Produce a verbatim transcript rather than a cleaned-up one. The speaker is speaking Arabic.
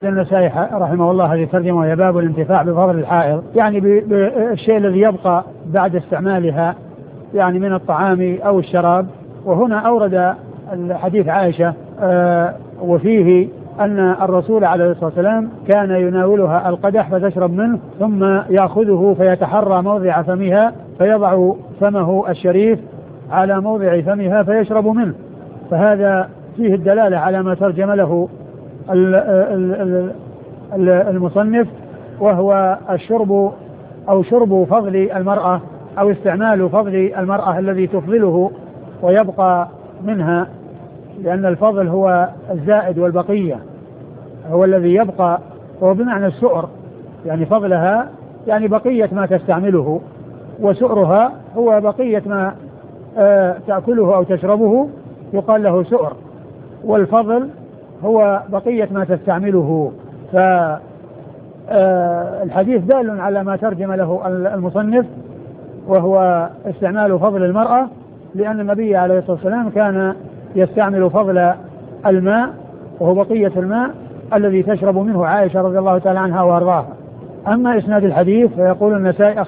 النسائي رحمه الله هذه الترجمة وهي باب الانتفاع بفضل الحائض، يعني بالشيء الذي يبقى بعد استعمالها يعني من الطعام أو الشراب. وهنا أورد الحديث عائشة آه وفيه أن الرسول عليه الصلاة والسلام كان يناولها القدح فتشرب منه ثم يأخذه فيتحرى موضع فمها فيضع فمه الشريف على موضع فمها فيشرب منه. فهذا فيه الدلالة على ما ترجم له المصنف، وهو الشرب أو شرب فضل المرأة أو استعمال فضل المرأة الذي تفضله ويبقى منها، لأن الفضل هو الزائد والبقية هو الذي يبقى، وهو بمعنى السؤر، يعني فضلها يعني بقية ما تستعمله، وسؤرها هو بقية ما آه تأكله أو تشربه يقال له سؤر، والفضل هو بقية ما تستعمله. فالحديث دال على ما ترجم له المصنف، وهو استعمال فضل المرأة، لأن النبي عليه الصلاة والسلام كان يستعمل فضل الماء وهو بقية الماء الذي تشرب منه عائشة رضي الله تعالى عنها وأرضاها. أما إسناد الحديث فيقول النسائي